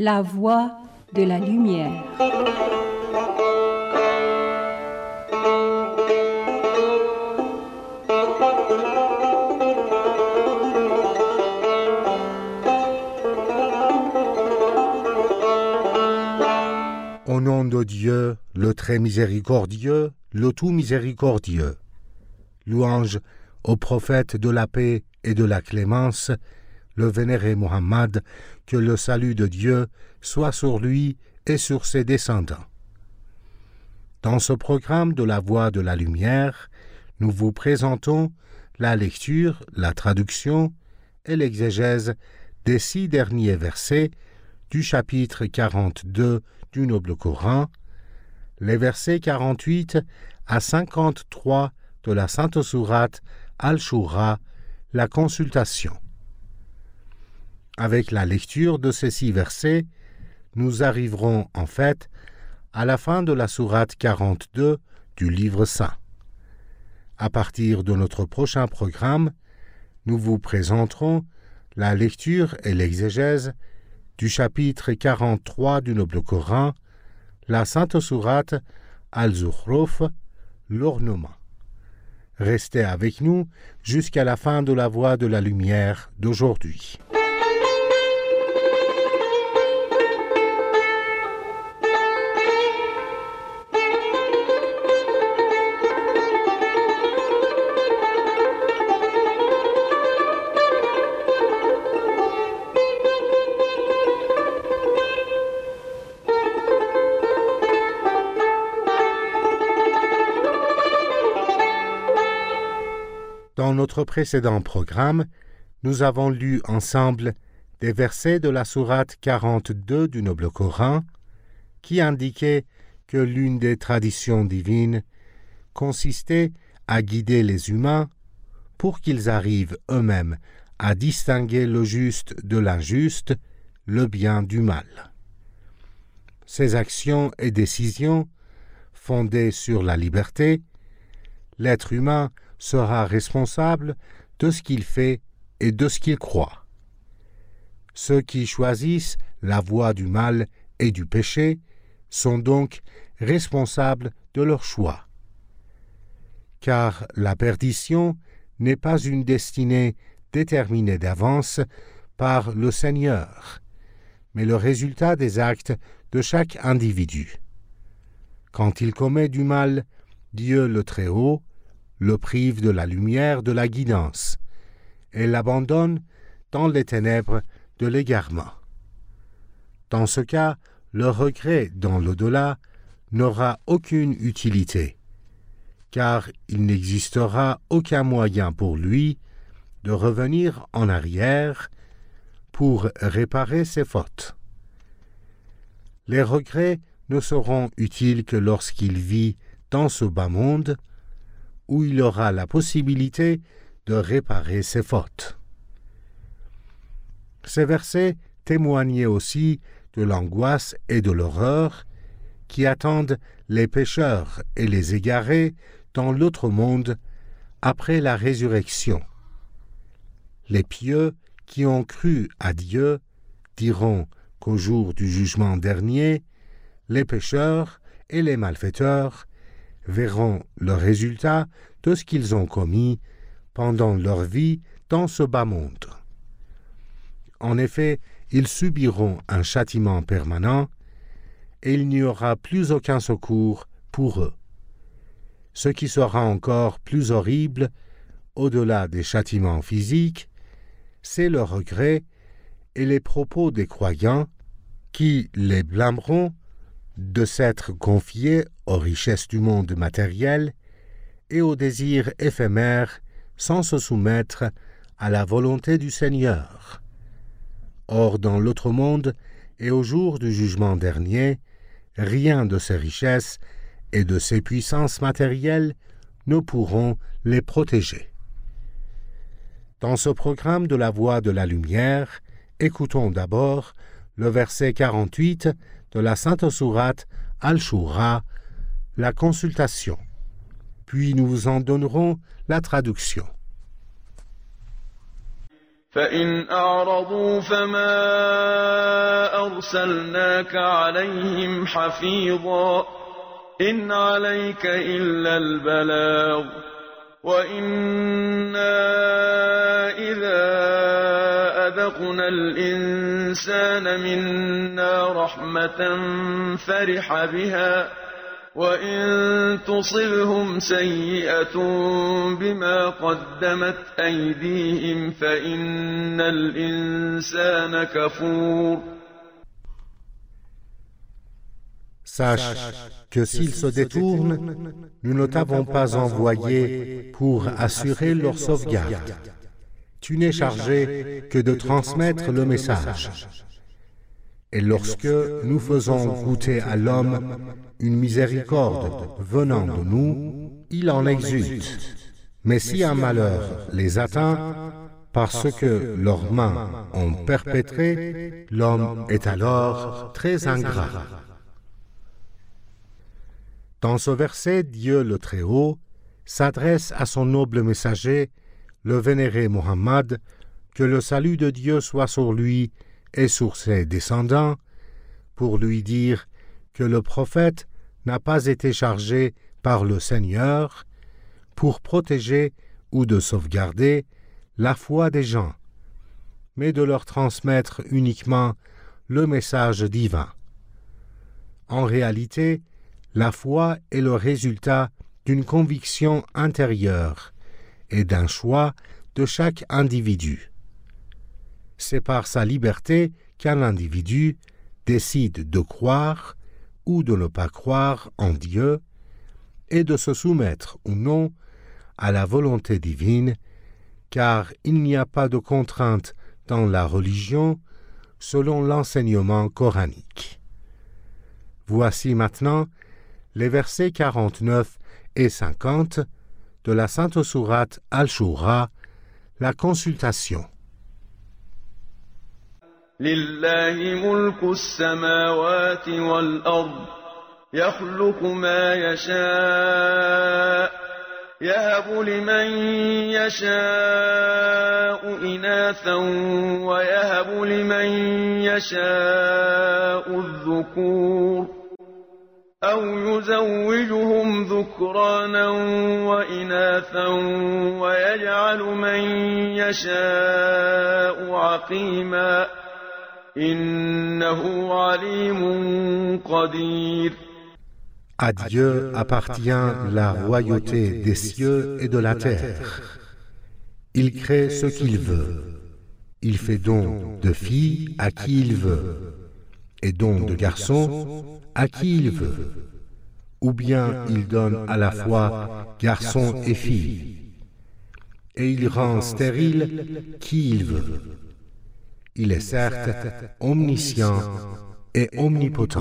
La voie de la lumière. Au nom de Dieu, le très miséricordieux, le tout miséricordieux. Louange au prophète de la paix et de la clémence, le vénéré Mohammed, que le salut de Dieu soit sur lui et sur ses descendants. Dans ce programme de la Voie de la Lumière, nous vous présentons la lecture, la traduction et l'exégèse des 6 derniers versets du chapitre 42 du Noble Coran, les versets 48 à 53 de la Sainte Sourate Al-Shura, la consultation. Avec la lecture de ces 6 versets, nous arriverons en fait à la fin de la Sourate 42 du Livre Saint. À partir de notre prochain programme, nous vous présenterons la lecture et l'exégèse du chapitre 43 du Noble Coran, la Sainte Sourate Al-Zukhruf, l'ornement. Restez avec nous jusqu'à la fin de la Voie de la Lumière d'aujourd'hui. Dans notre précédent programme, nous avons lu ensemble des versets de la Sourate 42 du Noble Coran qui indiquaient que l'une des traditions divines consistait à guider les humains pour qu'ils arrivent eux-mêmes à distinguer le juste de l'injuste, le bien du mal. Ces actions et décisions, fondées sur la liberté, l'être humain sera responsable de ce qu'il fait et de ce qu'il croit. Ceux qui choisissent la voie du mal et du péché sont donc responsables de leur choix. Car la perdition n'est pas une destinée déterminée d'avance par le Seigneur, mais le résultat des actes de chaque individu. Quand il commet du mal, Dieu le Très-Haut le prive de la lumière de la guidance et l'abandonne dans les ténèbres de l'égarement. Dans ce cas, le regret dans l'au-delà n'aura aucune utilité, car il n'existera aucun moyen pour lui de revenir en arrière pour réparer ses fautes. Les regrets ne seront utiles que lorsqu'il vit dans ce bas monde où il aura la possibilité de réparer ses fautes. Ces versets témoignaient aussi de l'angoisse et de l'horreur qui attendent les pécheurs et les égarés dans l'autre monde après la résurrection. Les pieux qui ont cru à Dieu diront qu'au jour du jugement dernier, les pécheurs et les malfaiteurs verront le résultat de ce qu'ils ont commis pendant leur vie dans ce bas monde. En effet, ils subiront un châtiment permanent et il n'y aura plus aucun secours pour eux. Ce qui sera encore plus horrible, au-delà des châtiments physiques, c'est le regret et les propos des croyants qui les blâmeront de s'être confiés aux richesses du monde matériel et aux désirs éphémères sans se soumettre à la volonté du Seigneur. Or, dans l'autre monde et au jour du jugement dernier, rien de ces richesses et de ces puissances matérielles ne pourront les protéger. Dans ce programme de la Voie de la Lumière, écoutons d'abord le verset 48 de la Sainte Sourate Al-Shura, la consultation. Puis nous vous en donnerons la traduction. فإن أعرضوا فما أرسلناك عليهم حفيظا إن عليك إلا البلاغ وإنا إذا أذقنا الإنسان منا رحمة فرح بها وإن تصبهم سيئة بما قدمت أيديهم فإن الإنسان كفور. Sache que s'ils se détournent, nous ne t'avons pas envoyé pour assurer leur sauvegarde. Tu n'es chargé que de transmettre le message. Et lorsque nous faisons goûter à l'homme une miséricorde venant de nous, il en exulte. Mais si un malheur les atteint, parce que leurs mains ont perpétré, l'homme est alors très ingrat. Dans ce verset, Dieu le Très-Haut s'adresse à son noble messager, le vénéré Mohammed, que le salut de Dieu soit sur lui et sur ses descendants, pour lui dire que le prophète n'a pas été chargé par le Seigneur pour protéger ou de sauvegarder la foi des gens, mais de leur transmettre uniquement le message divin. En réalité, la foi est le résultat d'une conviction intérieure et d'un choix de chaque individu. C'est par sa liberté qu'un individu décide de croire ou de ne pas croire en Dieu et de se soumettre ou non à la volonté divine, car il n'y a pas de contrainte dans la religion selon l'enseignement coranique. Voici maintenant les versets 49 et 50 de la Sainte Sourate Al-Shura, la consultation. لله ملك السماوات والأرض يخلق ما يشاء يهب لمن يشاء إناثا ويهب لمن يشاء الذكور أو يزوجهم ذكرانا وإناثا ويجعل من يشاء عقيما إنه عليم قدير. À Dieu appartient la royauté des cieux et de la terre. Il crée ce qu'il veut. Il fait don de filles à qui il veut, et don de garçons à qui il veut. Ou bien il donne à la fois garçons et filles, et il rend stérile qui il veut. Il est certes omniscient et omnipotent.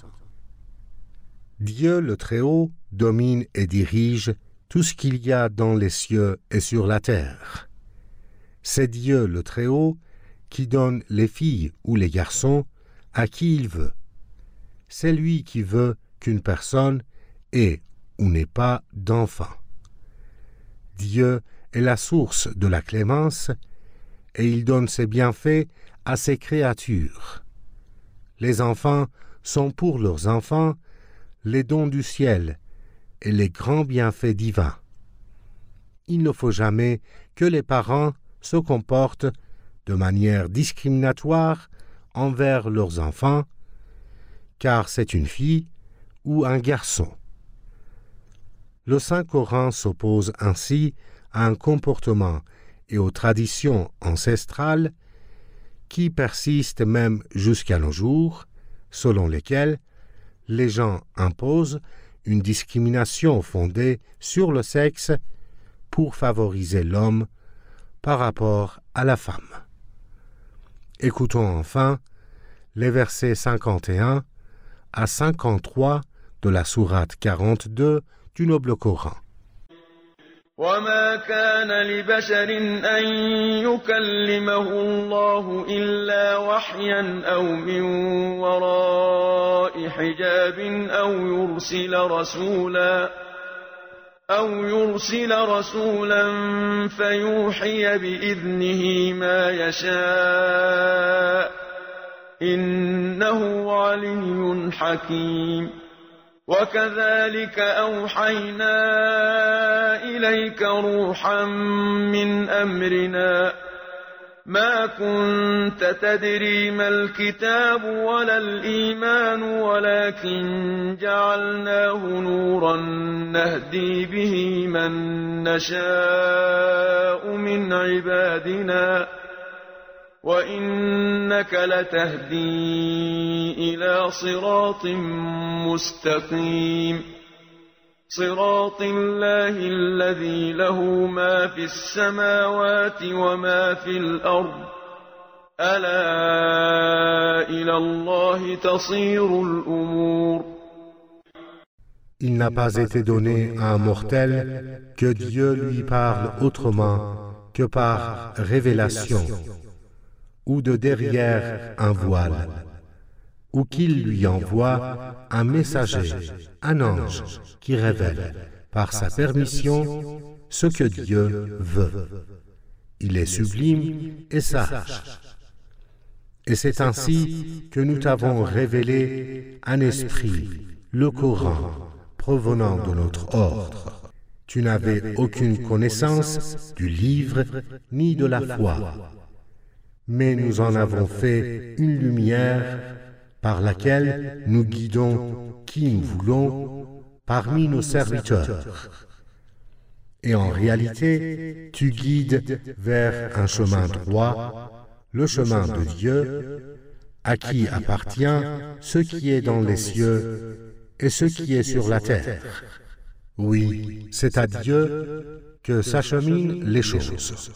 Dieu le Très-Haut domine et dirige tout ce qu'il y a dans les cieux et sur la terre. C'est Dieu le Très-Haut qui donne les filles ou les garçons à qui il veut. C'est lui qui veut qu'une personne ait ou n'ait pas d'enfant. Dieu est la source de la clémence et il donne ses bienfaits à ses créatures. Les enfants sont pour leurs enfants les dons du ciel et les grands bienfaits divins. Il ne faut jamais que les parents se comportent de manière discriminatoire envers leurs enfants, car c'est une fille ou un garçon. Le Saint-Coran s'oppose ainsi à un comportement et aux traditions ancestrales qui persistent même jusqu'à nos jours, selon lesquelles les gens imposent une discrimination fondée sur le sexe pour favoriser l'homme par rapport à la femme. Écoutons enfin les versets 51 à 53 de la sourate 42 du Noble Coran. وما كان لبشر أن يكلمه الله إلا وحيا أو من وراء حجاب أو يرسل رسولا فيوحي بإذنه ما يشاء إنه علي حكيم وكذلك أوحينا إليك روحا من أمرنا ما كنت تدري ما الكتاب ولا الإيمان ولكن جعلناه نورا نهدي به من نشاء من عبادنا وإنك لتهدي إلى صراط مستقيم صراط الله الذي له ما في السماوات وما في الأرض ألا إلى الله تصير الأمور. Il n'a pas été donné à un mortel que Dieu lui parle autrement que par révélation, ou de derrière un voile, ou qu'il lui envoie un messager, un ange, qui révèle, par sa permission, ce que Dieu veut. Il est sublime et sage. Et c'est ainsi que nous t'avons révélé un esprit, le Coran, provenant de notre ordre. Tu n'avais aucune connaissance du livre ni de la foi. Mais nous en avons fait une lumière par laquelle nous guidons qui nous voulons parmi nos serviteurs. Et en réalité, tu guides vers un chemin droit, le chemin de Dieu, à qui appartient ce qui est dans les cieux et ce qui est sur la terre. Oui, c'est à Dieu que s'acheminent les choses.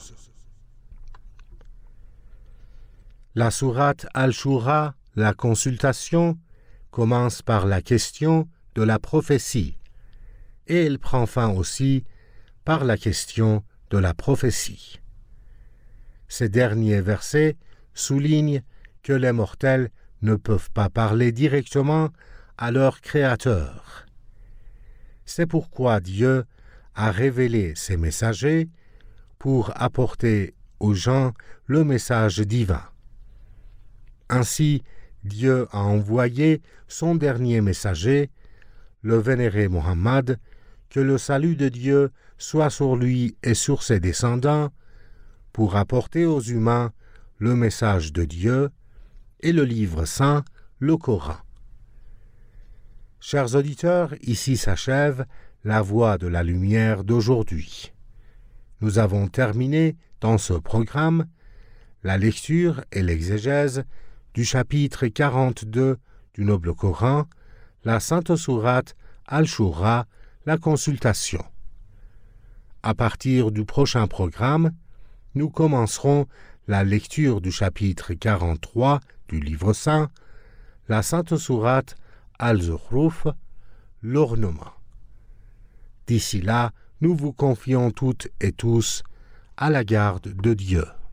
La sourate Al-Shura, la consultation, commence par la question de la prophétie, et elle prend fin aussi par la question de la prophétie. Ces derniers versets soulignent que les mortels ne peuvent pas parler directement à leur Créateur. C'est pourquoi Dieu a révélé ses messagers pour apporter aux gens le message divin. Ainsi, Dieu a envoyé son dernier messager, le vénéré Mohammed, que le salut de Dieu soit sur lui et sur ses descendants, pour apporter aux humains le message de Dieu et le livre saint, le Coran. Chers auditeurs, ici s'achève la voie de la lumière d'aujourd'hui. Nous avons terminé dans ce programme la lecture et l'exégèse du chapitre 42 du Noble Coran, la Sainte Sourate Al-Shura, la consultation. À partir du prochain programme, nous commencerons la lecture du chapitre 43 du Livre Saint, la Sainte Sourate Al-Zukhruf, l'ornement. D'ici là, nous vous confions toutes et tous à la garde de Dieu.